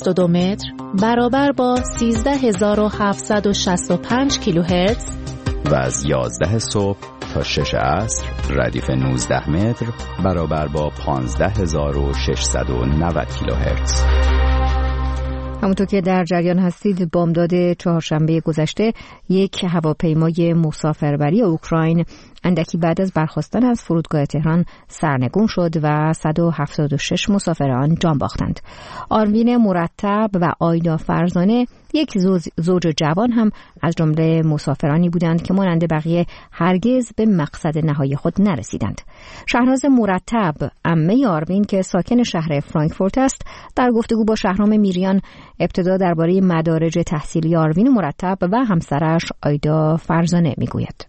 22 متر برابر با 13765 کیلوهرتز و از 11 صبح تا 6 عصر ردیف 19 متر برابر با 15690 کیلوهرتز. همونطور که در جریان هستید، بامداد چهارشنبه گذشته یک هواپیمای مسافربری اوکراین اندکی بعد از برخاستن از فرودگاه تهران سرنگون شد و 176 مسافر آن جان باختند. آروین مرتب و آیدا فرزانه، یک زوج جوان، هم از جمله مسافرانی بودند که مانند بقیه هرگز به مقصد نهایی خود نرسیدند. شهناز مرتب، عمه آروین که ساکن شهر فرانکفورت است، در گفتگو با شهرام میریان ابتدا درباره مدارج تحصیلی آروین مرتب و همسرش آیدا فرزانه میگوید.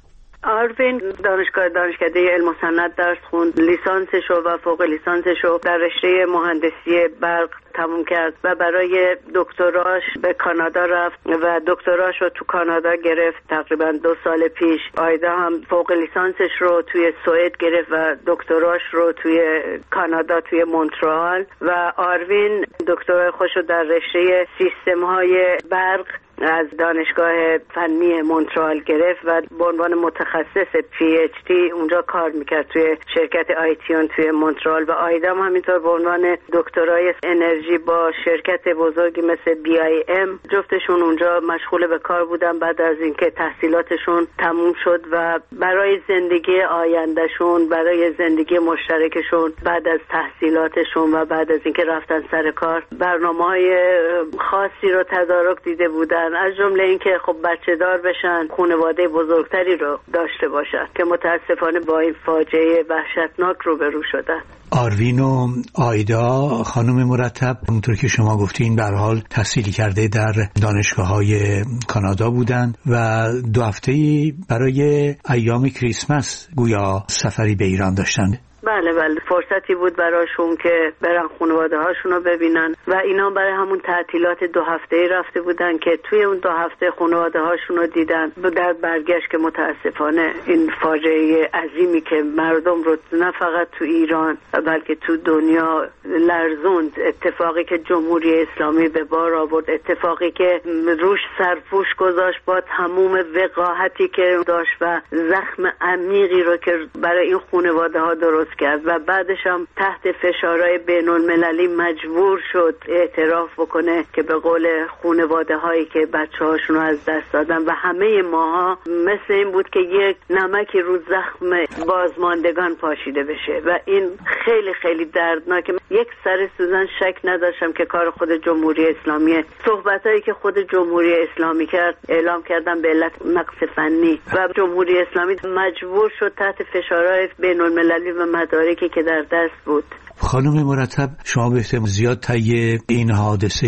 آروین دانشکده علم و صنعت درس خوند، لیسانسش و فوق لیسانسش در رشته مهندسی برق تموم کرد و برای دکتراش به کانادا رفت و دکتراش رو تو کانادا گرفت تقریبا 2 سال پیش. آیدا هم فوق لیسانسش رو توی سوئد گرفت و دکتراش رو توی کانادا توی مونترال و آروین دکترای خوش رو در رشته سیستم‌های برق از دانشگاه فنی مونترال گرفت و به عنوان متخصص PhD اونجا کار میکرد توی شرکت آیتیون توی مونترال و آیدا هم همینطور به عنوان دکترای انرژی با شرکت بزرگی مثل BIM. جفتشون اونجا مشغول به کار بودن بعد از اینکه تحصیلاتشون تموم شد و برای زندگی آیندهشون، برای زندگی مشترکشون بعد از تحصیلاتشون و بعد از اینکه رفتن سر کار برنامه‌های خاصی رو تدارک دیده بودن، از جمله اینکه خب بچه دار بشن، خانواده بزرگتری رو داشته باشن که متاسفانه با این فاجعه وحشتناک روبرو شدن. آروین و آیدا خانم مرتب، اونطور که شما گفتین به هر حال تحصیلی کرده در دانشگاه‌های کانادا بودند و 2 هفته‌ای برای ایام کریسمس گویا سفری به ایران داشتند. بله فرصتی بود براشون که برن خانواده هاشون رو ببینن و اینا برای همون تعطیلات 2 هفته‌ای رفته بودن که توی اون 2 هفته خانواده هاشون رو دیدن. در برگشت که متاسفانه این فاجعه عظیمی که مردم رو نه فقط تو ایران بلکه تو دنیا لرزوند، اتفاقی که جمهوری اسلامی به بار آورد، اتفاقی که روش سرپوش گذاشت با تمام وقاحتی که داشت و زخم عمیقی رو که برای این خانواده ها درست کرد و بعدش هم تحت فشارهای بین المللی مجبور شد اعتراف بکنه که به قول خانواده هایی که بچه هاشون رو از دست دادن و همه ماها مثل این بود که یک نمکی رو زخم بازماندگان پاشیده بشه و این خیلی خیلی دردناکه. یک سر سوزن شک نداشتم که کار خود جمهوری اسلامیه. صحبتایی که خود جمهوری اسلامی کرد اعلام کردن به علت نقص فنی و جمهوری اسلامی مجبور شد تحت فشارهای بین المللی و مدارکی که در دست بود. خانم مرتب، شما به احتمال زیاد طی این حادثه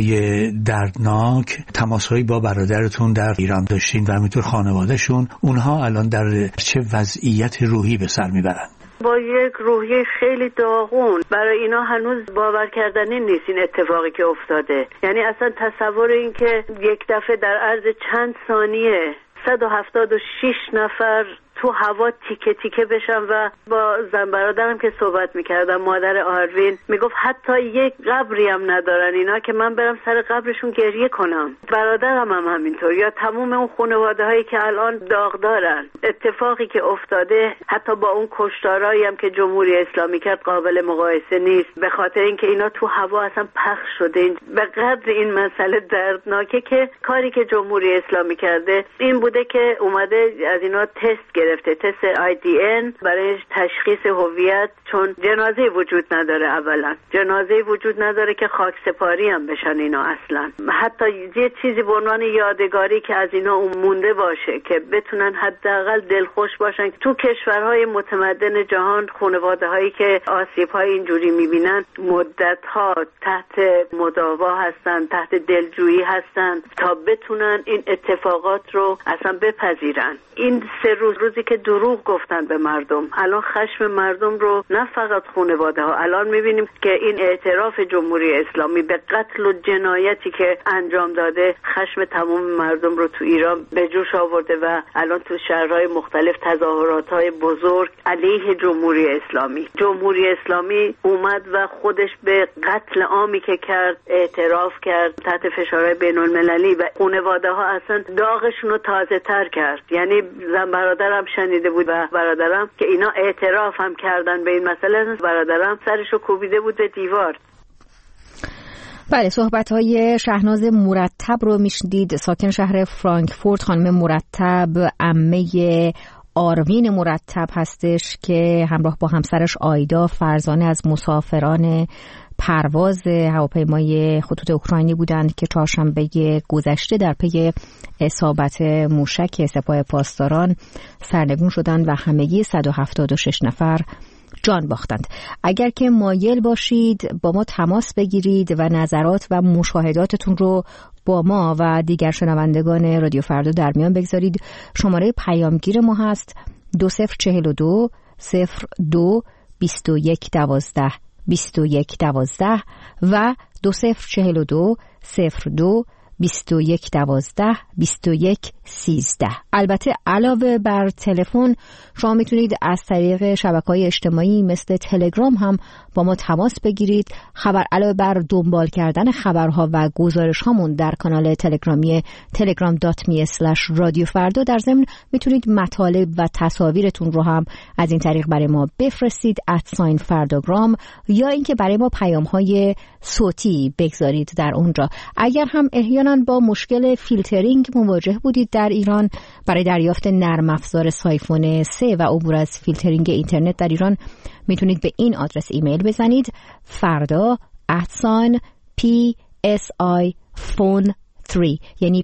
دردناک تماس‌هایی با برادرتون در ایران داشتین و همینطور خانواده‌شون، اونها الان در چه وضعیت روحی به سر میبرن؟ با یک روحیه خیلی داغون. برای اینا هنوز باور کردنی نیست این اتفاقی که افتاده. یعنی اصلا تصور این که یک دفعه در عرض چند ثانیه 176 نفر تو هوا تیکه تیکه بشن و با زن برادرم که صحبت میکردم، مادر آروین میگفت حتی یک قبری هم ندارن اینا که من برم سر قبرشون گریه کنم. برادرم هم همینطور، یا تموم اون خانواده هایی که الان داغ دارن. اتفاقی که افتاده حتی با اون کشتارایی هم که جمهوری اسلامی کرد قابل مقایسه نیست، به خاطر اینکه اینا تو هوا اصلا پخش شده. به قدر این مسئله دردناکه که کاری که جمهوری اسلامی کرده این بوده که اومده از اینا تست گرفته، تست IDN برای تشخیص هویت، چون جنازه وجود نداره. اولا جنازه وجود نداره که خاک سپاری هم بشن اینا اصلا. حتی یه چیزی به عنوان یادگاری که از اینا مونده باشه که بتونن حداقل دلخوش باشن. تو کشورهای متمدن جهان خانواده هایی که آسیب های اینجوری میبینن مدت ها تحت مداوا هستن، تحت دلجویی هستن تا بتونن این اتفاقات رو اصلا بپذیرن. این 3 روزی روزی که دروغ گفتن به مردم. الان خشم مردم رو نه فقط خانواده ها، الان میبینیم که این اعتراف جمهوری اسلامی به قتل و جنایتی که انجام داده خشم تمام مردم رو تو ایران به جوش آورده و الان تو شهرهای مختلف تظاهرات‌های بزرگ علیه جمهوری اسلامی. جمهوری اسلامی اومد و خودش به قتل عامی که کرد اعتراف کرد تحت فشارهای بین‌المللی و خانواده ها اصلا داغشون رو تازه تر کرد. یعنی زن برادرم شنیده بود و برادرم که اینا اعتراف هم کردن به این مسئله، برادرم سرشو کوبیده بود به دیوار. بله، صحبت‌های شهناز مرتب رو میشنید، ساکن شهر فرانکفورت. خانم مرتب عمه آروین مرتب هستش که همراه با همسرش آیدا فرزانه از مسافران پرواز هواپیمای خطوط اوکراینی بودند که چهارشنبه گذشته در پی اصابت موشک سپاه پاسداران سرنگون شدند و همگی 176 نفر جان باختند. اگر که مایل باشید با ما تماس بگیرید و نظرات و مشاهداتتون رو با ما و دیگر شنوندگان رادیو فردا در میان بگذارید، شماره پیامگیر ما هست 2042 02 2112 2112 و 2042 02 2112 2113. البته علاوه بر تلفن شما میتونید از طریق شبکه‌های اجتماعی مثل تلگرام هم با ما تماس بگیرید. علاوه بر دنبال کردن خبرها و گزارش هامون در کانال تلگرامی telegram.me/رادیوفردا، در ضمن میتونید مطالب و تصاویرتون رو هم از این طریق برای ما بفرستید @فرداگرام، یا اینکه برای ما پیام‌های صوتی بگذارید در اونجا. اگر هم احیانا با مشکل فیلترینگ مواجه بودید در ایران برای دریافت نرم افزار سایفون 3 و عبور از فیلترینگ اینترنت در ایران، میتونید به این آدرس ایمیل بزنید farda@psiphone3 یعنی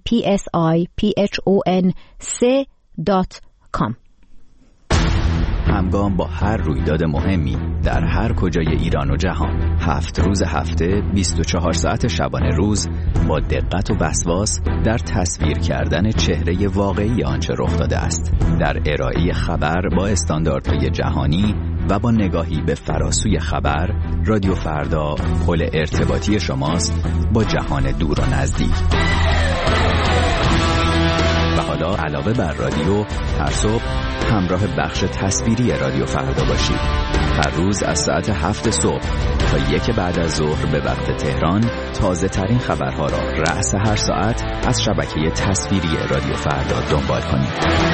psiphone3.com. همگام با هر رویداد مهمی در هر کجای ایران و جهان، 7 روز هفته 24 ساعت شبانه روز با دقت و وسواس در تصویر کردن چهره واقعی آنچه رخ داده است، در ارائه خبر با استانداردهای جهانی و با نگاهی به فراسوی خبر، رادیو فردا پل ارتباطی شماست با جهان دور و نزدیک. و حالا علاوه بر رادیو، هر صبح همراه بخش تصویری رادیو فردا باشید. هر روز از ساعت 7 صبح تا 1 بعد از ظهر به وقت تهران تازه ترین خبرها را رأس هر ساعت از شبکه تصویری رادیو فردا دنبال کنید.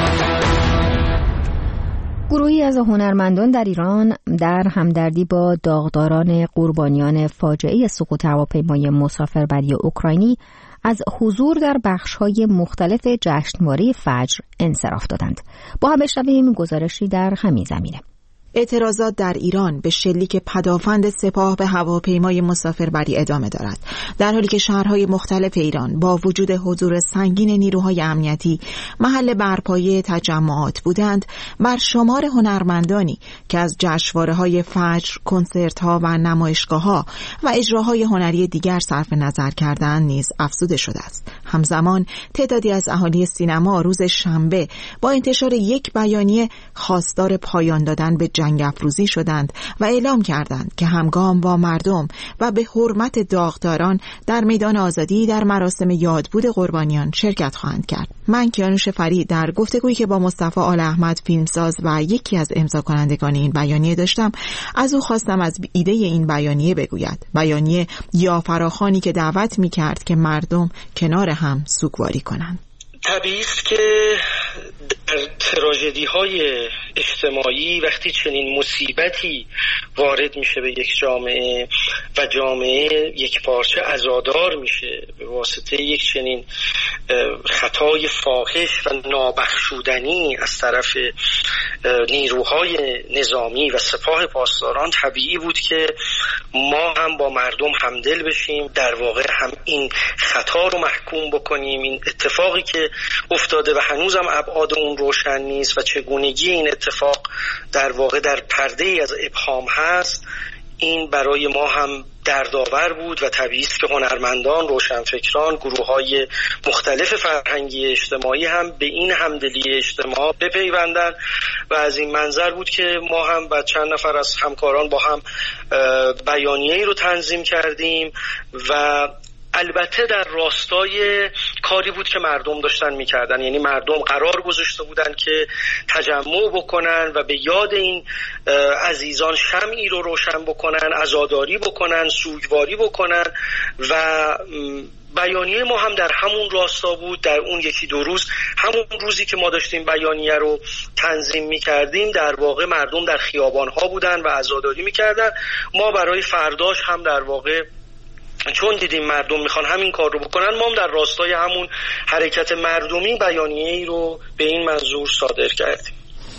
گروهی از هنرمندان در ایران در همدردی با داغداران قربانیان فاجعه سقوط هواپیمای مسافربری اوکراینی از حضور در بخش‌های مختلف جشنواره فجر انصراف دادند. با هم بشنویم گزارشی در همین زمینه. اعتراضات در ایران به شلیک پدافند سپاه به هواپیمای مسافربری ادامه دارد، در حالی که شهرهای مختلف ایران با وجود حضور سنگین نیروهای امنیتی محل برپایی تجمعات بودند. بر شمار هنرمندانی که از جشنواره‌های فجر، کنسرت‌ها و نمایشگاه‌ها و اجراهای هنری دیگر صرف نظر کردند نیز افزوده شده است. همزمان تعدادی از اهالی سینما روز شنبه با انتشار یک بیانیه خواستار پایان دادن به جنگ افروزی شدند و اعلام کردند که همگام با مردم و به حرمت داغداران در میدان آزادی در مراسم یادبود قربانیان شرکت خواهند کرد. من کیانوش فرید در گفتگویی که با مصطفی آل احمد فیلمساز و یکی از امضا کنندگان این بیانیه داشتم، از او خواستم از ایده این بیانیه بگوید. بیانیه یا فراخوانی که دعوت می‌کرد که مردم کنار هم سوگواری کنند. طبیعی است که در تراژدی‌های اجتماعی وقتی چنین مصیبتی وارد میشه به یک جامعه و جامعه یک پارچه عزادار میشه به واسطه یک چنین خطای فاحش و نابخشودنی از طرف نیروهای نظامی و سپاه پاسداران، طبیعی بود که ما هم با مردم همدل بشیم، در واقع هم این خطا رو محکوم بکنیم. این اتفاقی که افتاده و هنوزم ابعاد اون روشن نیست و چگونگی این اتفاق در واقع در پرده از ابهام هست، این برای ما هم دردآور بود و طبیعی است که هنرمندان، روشنفکران، گروه‌های مختلف فرهنگی اجتماعی هم به این همدلی اجتماع بپیوندن و از این منظر بود که ما هم با چند نفر از همکاران با هم بیانیه‌ای رو تنظیم کردیم و البته در راستای کاری بود که مردم داشتن میکردن. یعنی مردم قرار گذاشته بودن که تجمع بکنن و به یاد این عزیزان شمعی رو روشن بکنن، عزاداری بکنن، سوگواری بکنن و بیانیه ما هم در همون راستا بود. در اون یکی دو روز، همون روزی که ما داشتیم بیانیه رو تنظیم میکردیم، در واقع مردم در خیابان‌ها بودن و عزاداری میکردن. ما برای فرداش هم در واقع چون دیدیم مردم میخوان همین کار رو بکنن، ما هم در راستای همون حرکت مردمی بیانیه‌ای رو به این منظور صادر کردیم.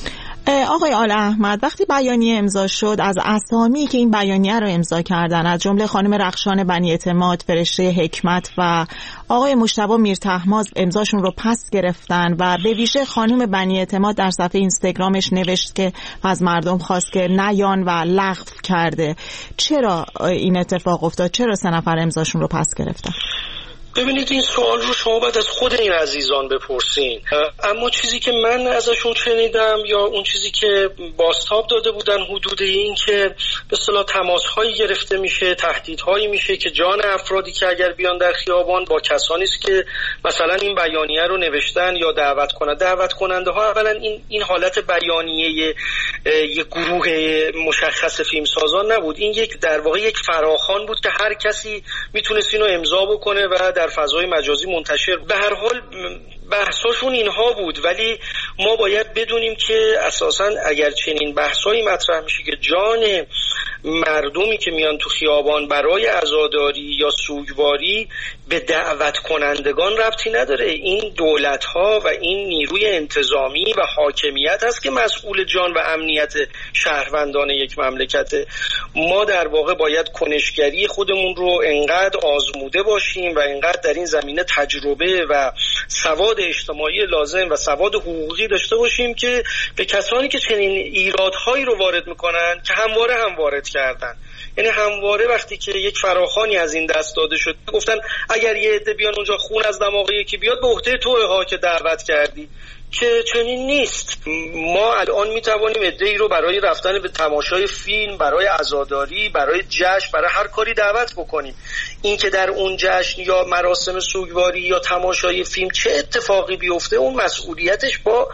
آقای آل احمد، وقتی بیانیه امضا شد، از اسامی که این بیانیه رو امضا کردن، از جمله خانم رخشان بنی اعتماد، فرشته حکمت و آقای مجتبی میرطهماسب امضاشون رو پس گرفتن و به ویژه خانم بنی اعتماد در صفحه اینستاگرامش نوشت که از مردم خواست که نیان و لغو کرده. چرا این اتفاق افتاد؟ چرا 3 نفر امضاشون رو پس گرفتن؟ ببینید، این سوال رو شما باید از خود این عزیزان بپرسین. اما چیزی که من ازشون شنیدم یا اون چیزی که بازتاب داده بودن حدود این که به اصطلاح تماس‌هایی گرفته میشه، تهدیدهایی میشه که جان افرادی که اگر بیان در خیابان با کسانی است که مثلا این بیانیه رو نوشتن یا دعوت کننده ها اولا این حالت بیانیه یک گروه مشخص فیلمسازان نبود. این یک در واقع یک فراخوان بود که هر کسی میتونست اینو امضا بکنه و در فضای مجازی منتشر. به هر حال بحثاشون اینها بود، ولی ما باید بدونیم که اساساً اگر چنین بحثایی مطرح میشه که جان مردمی که میان تو خیابان برای عزاداری یا سوگواری به دعوت کنندگان ربطی نداره. این دولت‌ها و این نیروی انتظامی و حاکمیت هست که مسئول جان و امنیت شهروندان یک مملکته. ما در واقع باید کنشگری خودمون رو انقدر آزموده باشیم و انقدر در این زمینه تجربه و سواد اجتماعی لازم و سواد حقوقی داشته باشیم که به کسانی که چنین ایرادهایی رو وارد میکنن که همواره وارد کردن، یعنی همواره وقتی که یک فراخوانی از این دست داده شد گفتن اگر یه عده بیان اونجا خون از دماغ یکی بیاد به عهده توئه ها که دعوت کردی، که چنین نیست. ما الان میتوانیم عده‌ای رو برای رفتن به تماشای فیلم، برای عزاداری، برای جشن، برای هر کاری دعوت بکنیم. این که در اون جشن یا مراسم سوگواری یا تماشای فیلم چه اتفاقی بیفته، اون مسئولیتش با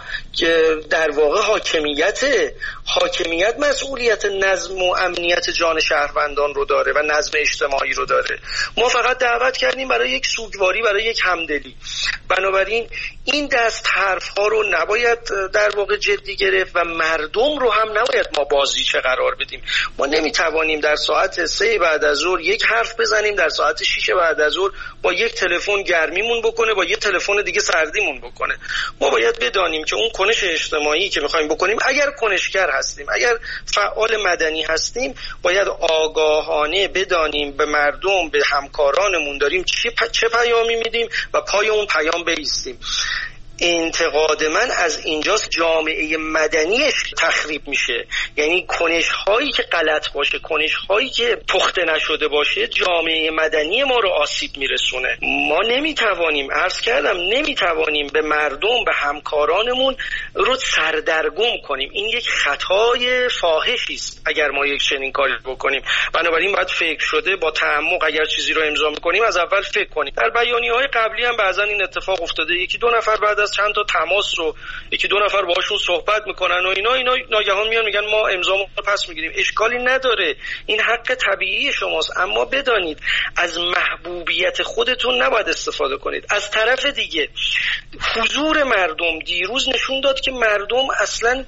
در واقع حاکمیت مسئولیت نظم و امنیت جان شهروندان رو داره و نظم اجتماعی رو داره. ما فقط دعوت کردیم برای یک سوگواری، برای یک همدلی. بنابراین این دست حرف‌ها رو نباید در واقع جدی گرفت و مردم رو هم نباید ما بازیچه قرار بدیم. ما نمیتوانیم در ساعت 3 بعد از ظهر یک حرف بزنیم، در ساعت 6 بعد از ظهر با یک تلفن گرمیمون بکنه، با یک تلفن دیگه سردیمون بکنه. ما باید بدانیم که اون کنش اجتماعی که می‌خوایم بکنیم، اگر کنشگر هستیم، اگر فعال مدنی هستیم، باید آگاهانه بدانیم به مردم، به همکارانمون داریم چه پیامی میدیم و پای اون پیام بایستیم. انتقاد من از اینجاست جامعه مدنیش تخریب میشه، یعنی کنش هایی که غلط باشه، کنش هایی که پخته نشده باشه جامعه مدنی ما رو آسیب میرسونه. ما نمیتوانیم، عرض کردم، نمیتوانیم به مردم، به همکارانمون رو سردرگم کنیم. این یک خطای فاحشی است اگر ما یک چنین کاری بکنیم. بنابراین باید فکر شده با تعمق اگر چیزی رو امضا میکنیم از اول فکر کنیم. در بیانیه‌های قبلی هم بعضا این اتفاق افتاده، یکی دو نفر بعد از چند تا تماس رو یکی دو نفر باهاشون صحبت میکنن و اینا ناگهان میان میگن ما امضامون رو پس میگیریم. اشکالی نداره، این حق طبیعی شماست، اما بدانید از محبوبیت خودتون نباید استفاده کنید. از طرف دیگه حضور مردم دیروز نشون داد که مردم اصلا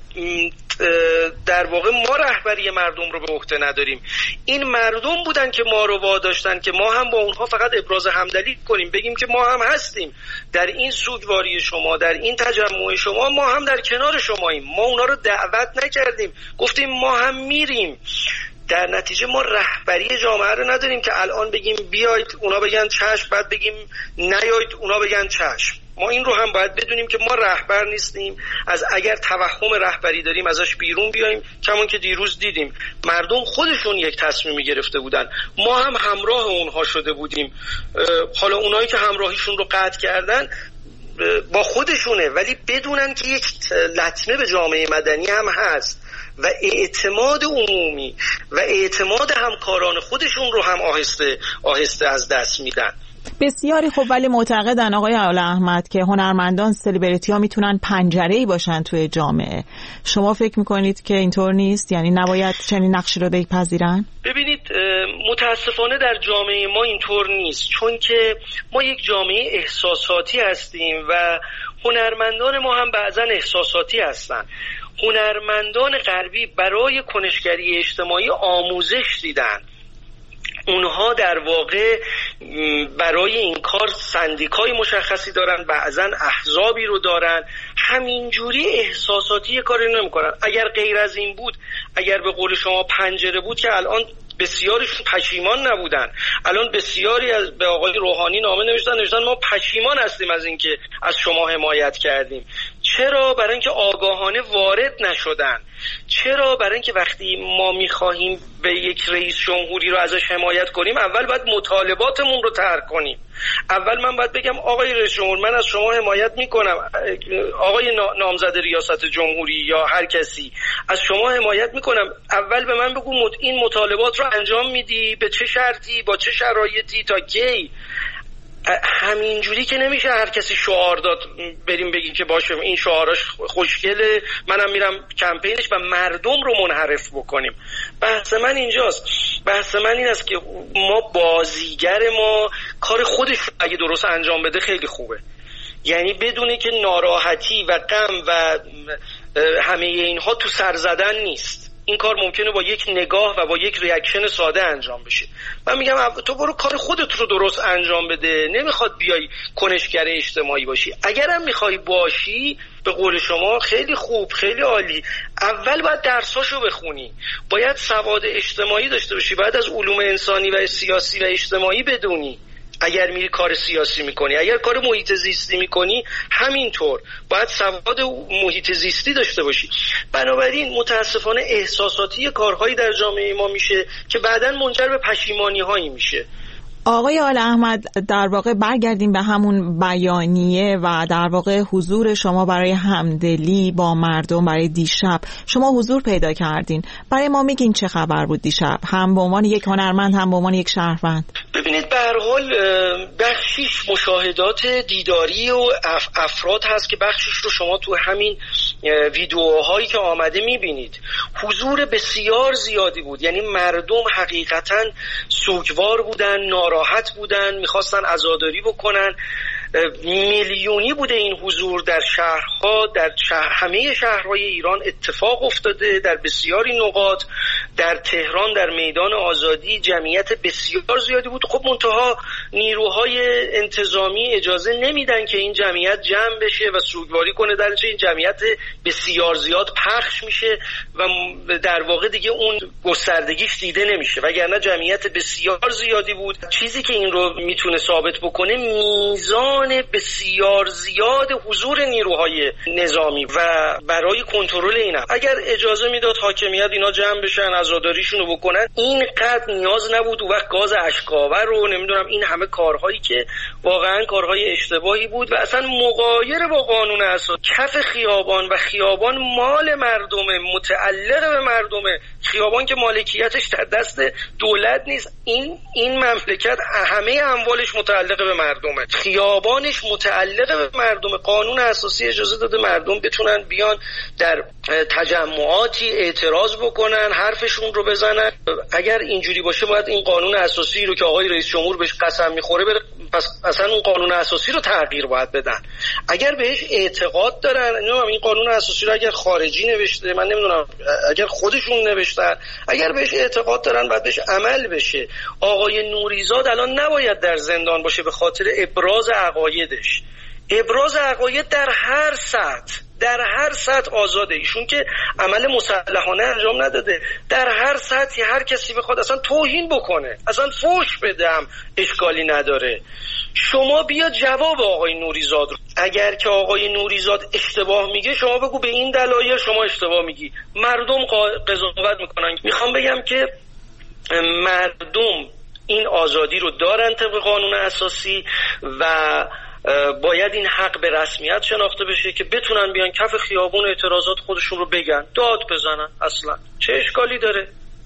در واقع ما رهبری مردم رو به عهده نداریم. این مردم بودن که ما رو واداشتن که ما هم با اونها فقط ابراز همدلی کنیم، بگیم که ما هم هستیم در این سوگواری شما، در این تجمع شما، ما هم در کنار شماییم. ما اونا رو دعوت نکردیم، گفتیم ما هم میریم. در نتیجه ما رهبری جامعه رو نداریم که الان بگیم بیاید اونا بگن چشم، بعد بگیم نیاید اونا بگن چشم. ما این رو هم باید بدونیم که ما رهبر نیستیم. اگر توهم رهبری داریم ازش بیرون بیایم. کمون که دیروز دیدیم مردم خودشون یک تصمیمی گرفته بودن، ما هم همراه اونها شده بودیم. حالا اونایی که همراهیشون رو قطع کردن با خودشونه، ولی بدونن که یک لطمه به جامعه مدنی هم هست و اعتماد عمومی و اعتماد همکاران خودشون رو هم آهسته آهسته از دست میدن. بسیاری خب ولی معتقدن آقای آل احمد که هنرمندان سلبریتی ها میتونن پنجره‌ای باشن توی جامعه. شما فکر میکنید که اینطور نیست؟ یعنی نباید چنین نقشی رو بپذیرن؟ ببینید متاسفانه در جامعه ما اینطور نیست، چون که ما یک جامعه احساساتی هستیم و هنرمندان ما هم بعضا احساساتی هستن. هنرمندان غربی برای کنشگری اجتماعی آموزش دیدن. اونها در واقع برای این کار سندیکای مشخصی دارن، بعضا احزابی رو دارن، همینجوری احساساتی کاری نمی‌کنن. اگر غیر از این بود، اگر به قول شما پنجره بود، که الان بسیاریشون پشیمان نبودن. الان بسیاری از به آقای روحانی نامه نوشتن ما پشیمان هستیم از اینکه از شما حمایت کردیم. چرا؟ برای اینکه آگاهانه وارد نشدن. چرا؟ برای اینکه وقتی ما می‌خواهیم به یک رئیس جمهوری رو ازش حمایت کنیم، اول باید مطالباتمون رو طرح کنیم. اول من باید بگم آقای رئیس جمهور، من از شما حمایت میکنم، آقای نامزد ریاست جمهوری یا هر کسی، از شما حمایت میکنم. اول به من بگو این مطالبات رو انجام میدی، به چه شرطی، با چه شرایطی، تا کی؟ همینجوری که نمیشه هر کسی شعار داد بریم بگیم که باشه این شعاراش خوشگله منم میرم کمپینش و مردم رو منحرف بکنیم. بحث من اینجاست. بحث من این است که ما بازیگر ما کار خودش اگه درست انجام بده خیلی خوبه، یعنی بدونه که ناراحتی و غم و همه اینها تو سر زدن نیست. این کار ممکنه با یک نگاه و با یک ریاکشن ساده انجام بشه. من میگم تو برو کار خودت رو درست انجام بده، نمیخواد بیای کنشگر اجتماعی باشی. اگرم میخوای باشی به قول شما خیلی خوب، خیلی عالی، اول باید درساشو بخونی، باید سواد اجتماعی داشته باشی، باید از علوم انسانی و سیاسی و اجتماعی بدونی. اگر میری کار سیاسی میکنی، اگر کار محیط زیستی میکنی، همینطور باید سواد محیط زیستی داشته باشی. بنابراین متاسفانه احساساتی کارهایی در جامعه ما میشه که بعداً منجر به پشیمانی هایی میشه. آقای آل احمد، در واقع برگردیم به همون بیانیه و در واقع حضور شما برای همدلی با مردم برای دیشب. شما حضور پیدا کردین، برای ما میگین چه خبر بود دیشب، هم به عنوان یک هنرمند هم به عنوان یک شهروند؟ ببینید به هر حال بخشیش مشاهدات دیداری و افراد هست که بخشیش رو شما تو همین ویدیوهایی که آمده میبینید. حضور بسیار زیادی بود، یعنی مردم حقیقتاً سوگوار بودن، ناراحت بودن، میخواستن عزاداری بکنن. میلیونی بوده این حضور در شهرها، در همه شهرهای ایران اتفاق افتاده، در بسیاری نقاط، در تهران در میدان آزادی جمعیت بسیار زیادی بود. خب منتها نیروهای انتظامی اجازه نمیدن که این جمعیت جمع بشه و سوگواری کنه، در نتیجه این جمعیت بسیار زیاد پخش میشه و در واقع دیگه اون گستردگیش دیده نمیشه، وگرنه جمعیت بسیار زیادی بود. چیزی که این رو میتونه ثابت بکنه میزان بسیار زیاد حضور نیروهای نظامی و برای کنترل اینا. اگر اجازه میداد حاکمیت اینا جمع بشن عزاداریشونو بکنن، اینقدر نیاز نبود. و وقت گاز اشکاور رو نمیدونم، این همه کارهایی که واقعا کارهای اشتباهی بود و اصلا مغایر با قانون اساسی. کف خیابان و خیابان مال مردمه، متعلق به مردمه. خیابان که مالکیتش در دست دولت نیست، این مملکت همه اموالش متعلق به مردمه، خیابانش متعلق به مردمه. قانون اساسی اجازه داده مردم بتونن بیان در تجمعاتی اعتراض بکنن، حرفشون رو بزنن. اگر اینجوری باشه باید این قانون اساسی رو که آقای رئیس جمهور بهش قسم میخوره بره، پس اصلا اون قانون اساسی رو تغییر باید بدن. اگر بهش اعتقاد دارن، نمیدونم این قانون اساسی رو اگر خارجی نوشته، من نمیدونم اگر خودشون نوشتن، اگر بهش اعتقاد دارن باید بهش عمل بشه. آقای نوریزاد الان نباید در زندان باشه به خاطر ابراز عقایدش. ابراز عقاید در هر سطح، در هر سطح آزاده. ایشون که عمل مسلحانه انجام نداده، در هر سطحی هر کسی بخواد اصلا توهین بکنه، اصلا فحش بدم، اشکالی نداره. شما بیا جواب آقای نوریزاد رو، اگر که آقای نوریزاد اشتباه میگه شما بگو به این دلایل شما اشتباه میگی، مردم قضاوت میکنن. میخوام بگم که مردم این آزادی رو دارن طبق قانون اساسی و باید این حق به رسمیت شناخته بشه که بتونن بیان کف خیابون اعتراضات خودشون رو بگن، داد بزنن. اصلا چه اشکالی داره؟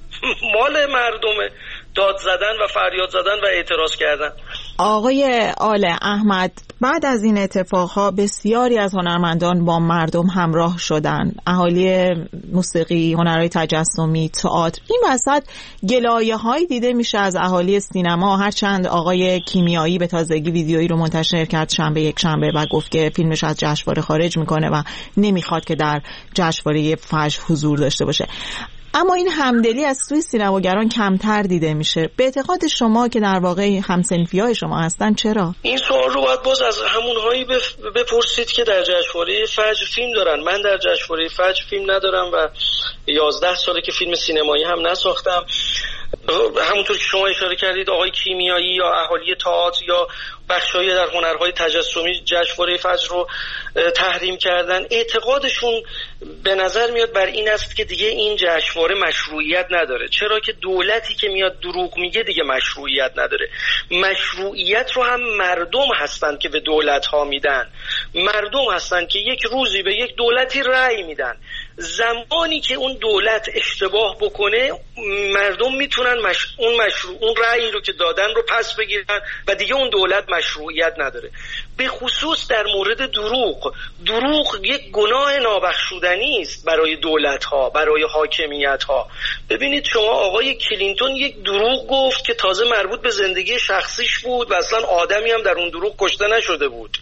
مال مردمه داد زدن و فریاد زدن و اعتراض کردن. آقای آل احمد، بعد از این اتفاقها بسیاری از هنرمندان با مردم همراه شدن، اهالی موسیقی، هنرهای تجسمی، تئاتر. این وسط گلایه‌هایی دیده میشه از اهالی سینما، هرچند آقای کیمیایی به تازگی ویدیویی رو منتشر کرد یک شنبه و گفت که فیلمش از جشنواره خارج میکنه و نمیخواد که در جشنواره فجر حضور داشته باشه. اما این همدلی از سوی سینماگران کمتر دیده میشه. به اعتقاد شما که در واقع همسنفیای شما هستن چرا؟ این سوال رو باید باز از همونهایی بپرسید که در جشنواره فجر فیلم دارن. من در جشنواره فجر فیلم ندارم و 11 ساله که فیلم سینمایی هم نساختم. همونطور که شما اشاره کردید آقای کیمیایی یا اهالی تئاتر یا بخشایی در هنرهای تجسمی جشنواره فجر رو تحریم کردن. اعتقادشون به نظر میاد بر این است که دیگه این جشنواره مشروعیت نداره. چرا که دولتی که میاد دروغ میگه دیگه مشروعیت نداره. مشروعیت رو هم مردم هستن که به دولت ها میدن. مردم هستن که یک روزی به یک دولتی رأی میدن. زمانی که اون دولت اشتباه بکنه مردم میتونن اون رأی رو که دادن رو پس بگیرن و دیگه اون دولت مشروعیت نداره. به خصوص در مورد دروغ یک گناه نابخشودنی است برای دولت ها، برای حاکمیت ها. ببینید شما آقای کلینتون یک دروغ گفت که تازه مربوط به زندگی شخصیش بود و اصلا آدمی هم در اون دروغ کشته نشده بود.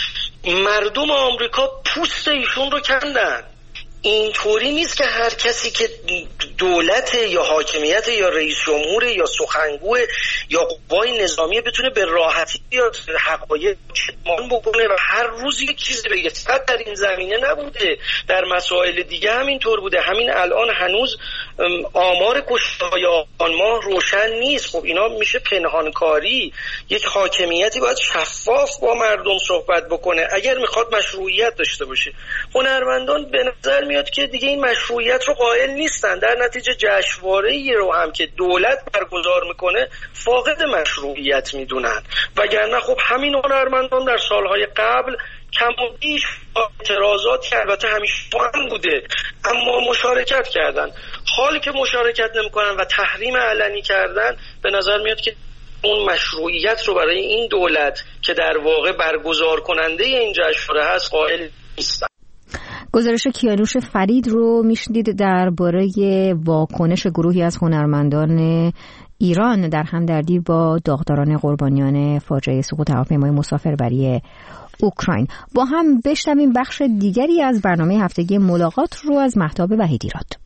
مردم آمریکا پوست ایشون رو کندن. اینطوری نیست که هر کسی که دولت یا حاکمیت یا رئیس جمهور یا سخنگو یا قوای نظامی بتونه به راحتی یا حقایق کتمان بکنه و هر روز یک چیزی بگه. فقط در این زمینه نبوده، در مسائل دیگه همینطور بوده. همین الان هنوز آمار کشته‌های آبان ماه روشن نیست. خب اینا میشه پنهانکاری. یک حاکمیتی باید شفاف با مردم صحبت بکنه اگر میخواد مشروعیت داشته باشه. هنرمندان به نظر میاد که دیگه این مشروعیت رو قائل نیستن، در نتیجه جشنواره‌ای رو هم که دولت برگزار میکنه فاقد مشروعیت میدونن. وگرنه خب همین هنرمندان در سالهای قبل کم و بیش اعتراضات که البته همیشه هم بوده اما مشارکت کردن. حالی که مشارکت نمیکنن و تحریم علنی کردن، به نظر میاد که اون مشروعیت رو برای این دولت که در واقع برگزار کننده این جشنواره هست قائل نیستن. گزارش کیانوش فرید رو میشنید درباره واکنش گروهی از هنرمندان ایران در همدردی با داغداران قربانیان فاجعه سقوط هواپیمای مسافربری اوکراین. با هم بشنویم بخش دیگری از برنامه هفتگی ملاقات رو از مهتاب وحیدیراد.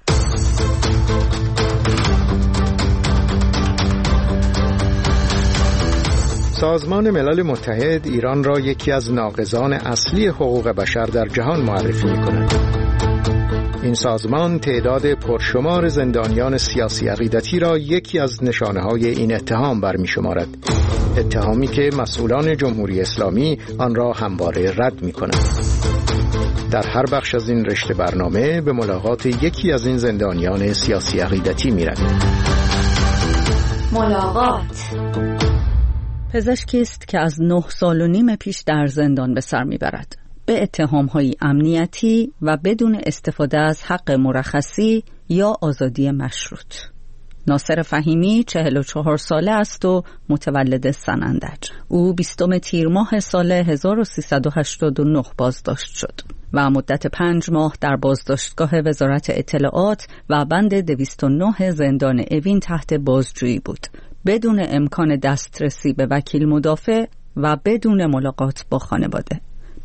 سازمان ملل متحد ایران را یکی از ناقضان اصلی حقوق بشر در جهان معرفی می‌کند. این سازمان تعداد پرشمار زندانیان سیاسی عقیدتی را یکی از نشانه‌های این اتهام برمی‌شمارد. اتهامی که مسئولان جمهوری اسلامی آن را همواره رد می‌کنند. در هر بخش از این رشته برنامه به ملاقات یکی از این زندانیان سیاسی عقیدتی می‌رویم. ملاقات. پزشکی است که از 9 سال و نیم پیش در زندان به سر میبرد به اتهام‌های امنیتی و بدون استفاده از حق مرخصی یا آزادی مشروط. ناصر فهیمی 44 ساله است و متولد سنندج. او 20 تیر ماه سال 1389 بازداشت شد و مدت 5 ماه در بازداشتگاه وزارت اطلاعات و بند 209 زندان اوین تحت بازجویی بود، بدون امکان دسترسی به وکیل مدافع و بدون ملاقات با خانواده.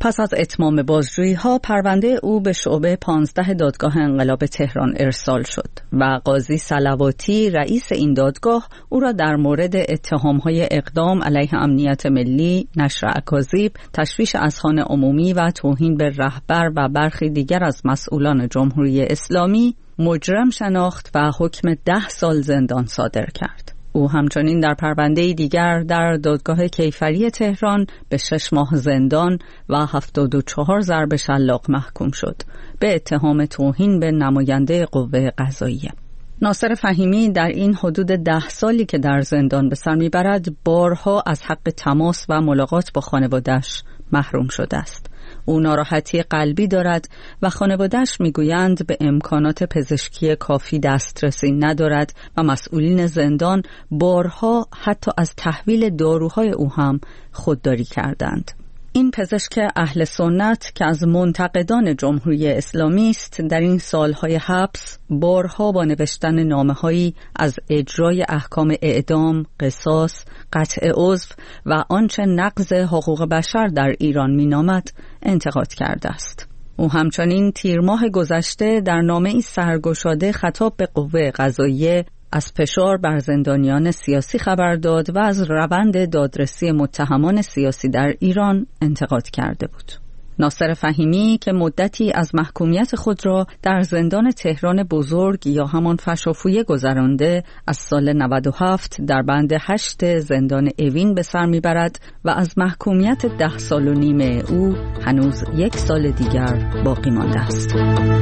پس از اتمام بازجویی‌ها پرونده او به شعبه 15 دادگاه انقلاب تهران ارسال شد و قاضی صلواتی رئیس این دادگاه او را در مورد اتهام‌های اقدام علیه امنیت ملی، نشر اکاذیب، تشویش اذهان عمومی و توهین به رهبر و برخی دیگر از مسئولان جمهوری اسلامی مجرم شناخت و حکم 10 سال زندان صادر کرد. او همچنین در پرونده دیگر در دادگاه کیفری تهران به 6 ماه زندان و 74 ضرب شلاق محکوم شد به اتهام توهین به نماینده قوه قضاییه. ناصر فهیمی در این حدود 10 سالی که در زندان به سر میبرد بارها از حق تماس و ملاقات با خانواده‌اش محروم شده است. او ناراحتی قلبی دارد و خانواده‌اش میگویند به امکانات پزشکی کافی دسترسی ندارد و مسئولین زندان بارها حتی از تحویل داروهای او هم خودداری کردند. این پزشک اهل سنت که از منتقدان جمهوری اسلامی است در این سالهای حبس بارها با نوشتن نامه‌هایی از اجرای احکام اعدام، قصاص، قطع عضو و آنچه نقض حقوق بشر در ایران مینامد انتقاد کرده است. او همچنین تیر ماه گذشته در نامه‌ای سرگشاده خطاب به قوه قضاییه از فشار بر زندانیان سیاسی خبر داد و از روند دادرسی متهمان سیاسی در ایران انتقاد کرده بود. ناصر فهیمی که مدتی از محکومیت خود را در زندان تهران بزرگ یا همان فشافویه گذرانده، از سال 97 در بند 8 زندان اوین به سر میبرد و از محکومیت 10 سال و نیم او هنوز 1 سال دیگر باقی مانده است.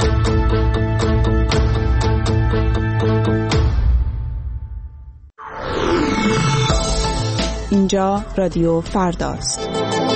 اینجا رادیو فرداست.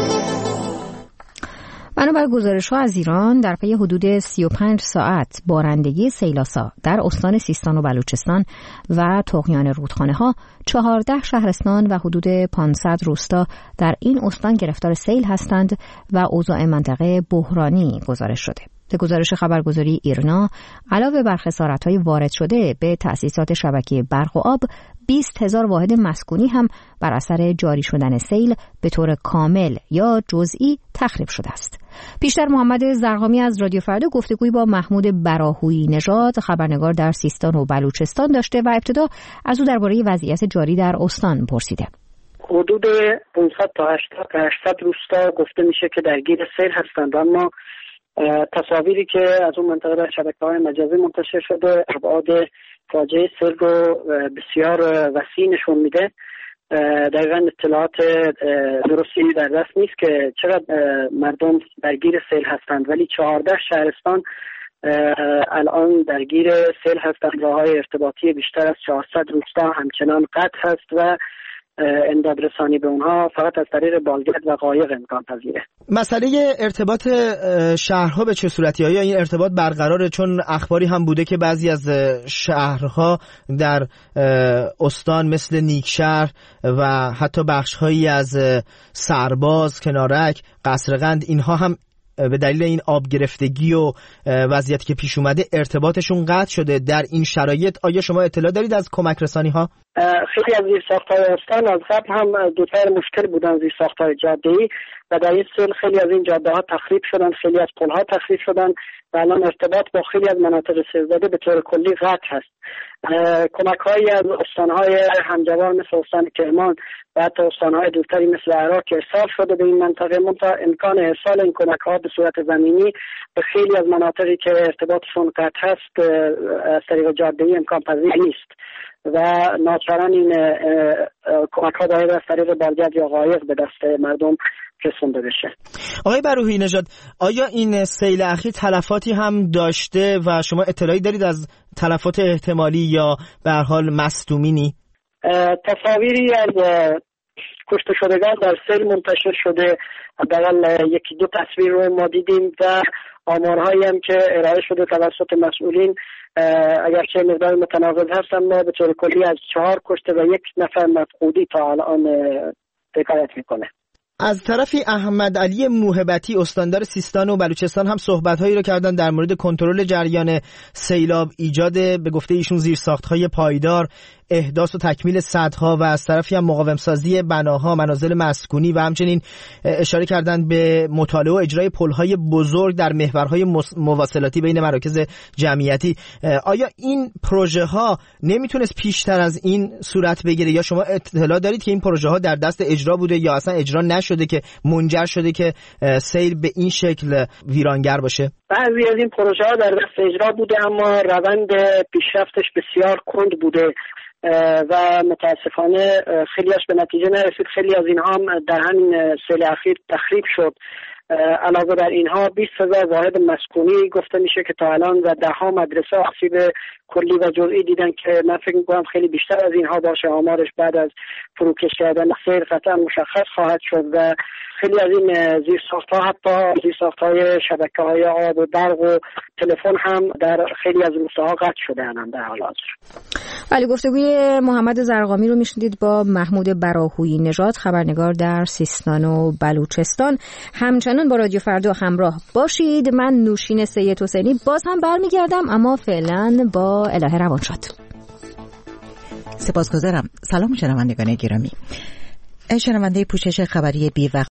بنابر گزارش‌ها از ایران در پی حدود 35 ساعت بارندگی سیلاسا در استان سیستان و بلوچستان و طغیان رودخانه‌ها 14 شهرستان و حدود 500 روستا در این استان گرفتار سیل هستند و اوضاع منطقه بحرانی گزارش شده. به گزارش خبرگزاری ایرنا علاوه بر خسارت‌های وارد شده به تأسیسات شبکه برق و آب 20,000 واحد مسکونی هم بر اثر جاری شدن سیل به طور کامل یا جزئی تخریب شده است. پیشتر محمد زرقامی از رادیو فردا گفتگویی با محمود براهویی نژاد خبرنگار در سیستان و بلوچستان داشته و ابتدا از او درباره وضعیت جاری در استان پرسیده. حدود 500 تا 800 روستا گفته میشه که درگیر سیل هستند، اما تصاویری که از اون منطقه در شبکه‌های مجازی منتشر شده ابعاد فاجعه سیل رو بسیار وسیع نشون میده. دقیقاً اطلاعات درستی در دست نیست که چقدر مردم درگیر سیل هستند، ولی 14 شهرستان الان درگیر سیل هستند. راه‌های ارتباطی بیشتر از 400 روستا همچنان قطع هست و امداد رسانی به اونها فقط از طریق بالگرد و قایق امکان پذیره. مسئله ارتباط شهرها به چه صورتی؟ آیا این ارتباط برقراره؟ چون اخباری هم بوده که بعضی از شهرها در استان مثل نیکشهر و حتی بخش‌هایی از سرباز، کنارک، قصرقند، اینها هم به دلیل این آب گرفتگی و وضعیتی که پیش اومده ارتباطشون قطع شده. در این شرایط آیا شما اطلاع دارید از کمک رسانی‌ها؟ خیلی از زیرساخت‌های استان از قبل هم دوچار مشکل بودن، زیرساخت‌های جاده‌ای، و در این سال خیلی از این جاده‌ها تخریب شدن، خیلی از پل‌ها تخریب شدن و الان ارتباط با خیلی از مناطق سیل‌زده به طور کلی قطع هست. کمک‌هایی از استان‌های همجوار مثل استان کرمان و حتی استان‌های دورتری مثل عراق ارسال شده به این منطقه، منتها امکان ارسال این کمک‌ها به صورت زمینی به خیلی از مناطقی که ارتباطشون قطع هست از طریق جاده‌ای امکان پذیر نیست و ناچاران این کمک‌ها باید از طریق بالگرد یا قایق به دست مردم رسونده بشه. آقای براهویی نژاد، آیا این سیل اخیر تلفاتی هم داشته و شما اطلاعی دارید از تلفات احتمالی یا به هر حال مصدومینی؟ تصاویری از کشته شدگان در سیل منتشر شده، حداقل یکی دو تصویر رو ما دیدیم و آمارهایی هم که ارائه شده توسط مسئولین اگرچه مقدار متناقض هست اما به طور کلی از 4 کشته و 1 نفر مفقودی تا الان حکایت میکنه. از طرفی احمد علی موهبتی استاندار سیستان و بلوچستان هم صحبت‌هایی رو کردن در مورد کنترل جریان سیلاب، ایجاد به گفته ایشون زیرساخت‌های پایدار، احداث و تکمیل سدها و از طرفی هم مقاوم‌سازی بناها، منازل مسکونی و همچنین اشاره کردن به مطالعه و اجرای پل‌های بزرگ در محورهای مواصلاتی بین مراکز جمعیتی. آیا این پروژه‌ها نمیتونست پیشتر از این صورت بگیره یا شما اطلاع دارید که این پروژه‌ها در دست اجرا بوده یا اصلا اجرا نشده که منجر شده که سیل به این شکل ویرانگر باشه؟ بعضی از این پروژه‌ها در دست اجرا بوده اما روند پیشرفتش بسیار کند بوده و متاسفانه خیلیش به نتیجه نرسید. خیلی از اینها هم در همین سیل اخیر تخریب شد. علاوه بر اینها 20,000 واحد مسکونی گفته میشه که تا الان و 10 مدرسه آسیب کلی و جزئی دیدن که من فکر میکنم خیلی بیشتر از اینها باشه. آمارش بعد از فروکش کردن سیل قطعا مشخص خواهد شد و خیلی از این زیرساخت‌ها حتی زیرساخت‌های شبکه‌های آب و برق و تلفن هم در خیلی از روستاها قطع شده‌اند در حال حاضر. ولی گفتگوی محمد زرقامی رو میشنیدید با محمود براهویی نژاد، خبرنگار در سیستان و بلوچستان. همچنان با رادیو فردا همراه باشید. من نوشین سید حسینی باز هم برمیگردم، اما فعلا با الهه روانشاد. سپاسگزارم. سلام شنوندگان گرامی. شنونده پوشش خبری بی وقت